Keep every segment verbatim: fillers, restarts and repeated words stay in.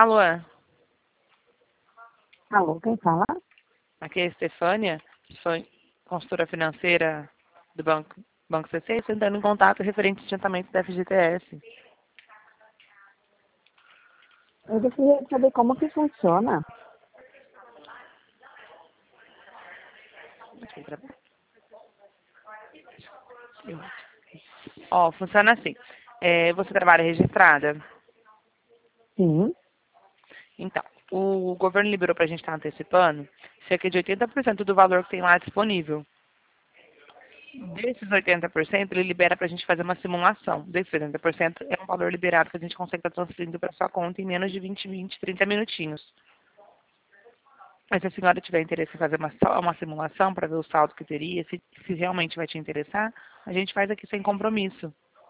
Alô, Alô, quem fala? aqui é a Estefânia, sou consultora financeira do Banco, Banco C C, entrando em contato referente ao adiantamento da F G T S. Eu gostaria de saber como que funciona. Ó, funciona assim. É, você trabalha registrada? Sim. Então, o governo liberou para a gente estar antecipando cerca de oitenta por cento do valor que tem lá disponível. Desses oitenta por cento, ele libera para a gente fazer uma simulação. Desses oitenta por cento é um valor liberado que a gente consegue estar transferindo para sua conta em menos de vinte, vinte, trinta minutinhos. Mas se a senhora tiver interesse em fazer uma, só uma simulação para ver o saldo que teria, se, se realmente vai te interessar, a gente faz aqui sem compromisso.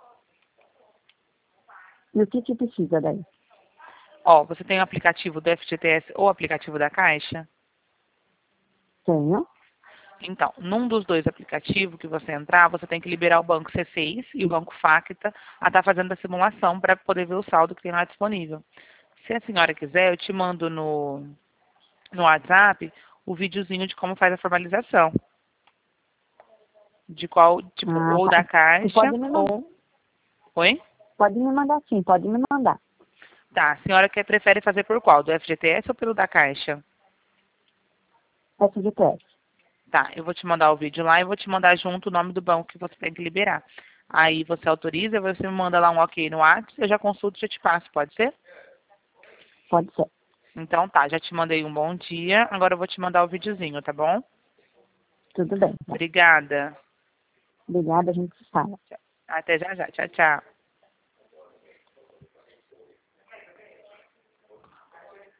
E o que que precisa daí? Ó, você tem o aplicativo do F G T S ou o aplicativo da Caixa? Tenho. Então, num dos dois aplicativos que você entrar, você tem que liberar o banco C seis e o banco Facta a estar fazendo a simulação para poder ver o saldo que tem lá disponível. Se a senhora quiser, eu te mando no, no WhatsApp o videozinho de como faz a formalização. De qual, tipo, Ah, ou tá. da Você Caixa pode me mandar. ou... Oi? Pode me mandar sim, pode me mandar. Tá, a senhora quer, prefere fazer por qual? Do F G T S ou pelo da Caixa? F G T S. Tá, eu vou te mandar o vídeo lá e vou te mandar junto o nome do banco que você tem que liberar. Aí você autoriza, você me manda lá um ok no WhatsApp, eu já consulto e já te passo, pode ser? Pode ser. Então tá, já te mandei um bom dia, agora eu vou te mandar o videozinho, tá bom? Tudo bem. Tá. Obrigada. Obrigada, a gente se fala. Até já já, tchau, tchau.